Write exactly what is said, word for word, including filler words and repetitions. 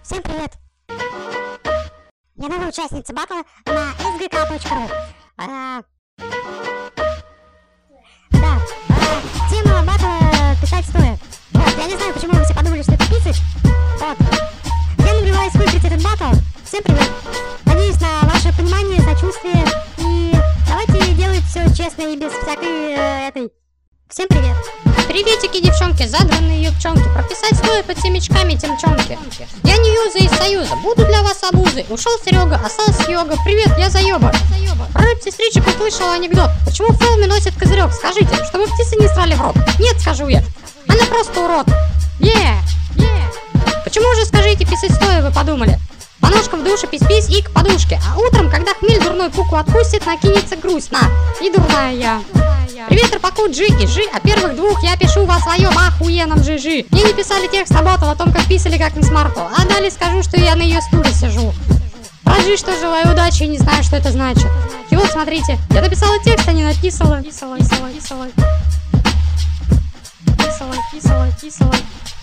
Всем привет! Я новая участница батла на эс джи ка точка ру. А, да, а, тема батла писать стоя. Вот, я не знаю, почему вы все подумали, что это писать. Вот. Я набиваюсь выиграть этот батл. Всем привет! Надеюсь на ваше понимание, сочувствие. И давайте делать все честно и без всякой э, этой. Всем привет! Приветики, девчонки, задранные юбчонки. Прописать стоит под семечками темчонки. Я не юза из союза, буду для вас обузой. Ушел Серега, остался йога. Привет, я заеба. Про рыб-сестричек услышал анекдот. Почему в форме носит козырек? Скажите, чтобы птицы не срали в рот. Нет, скажу я. Она просто урод. Yeah, yeah. Почему же, скажите, писать стоя вы подумали? По ножкам в душе пись-пись и к подушке. А утром, когда хмель дурной пуку откусит, накинется грусть. На, и дурная я. Привет, Рапаку, Джи и Жи. О первых двух я пишу во своем охуенном жи-жи. Мне не писали текст работал о том, как писали, как на смарту. А далее скажу, что я на ее стуле сижу. Про Жи, что желаю удачи, и не знаю, что это значит. И вот, смотрите, я написала текст, а не написала. Писала, писала, писала. Писала, писала, писала.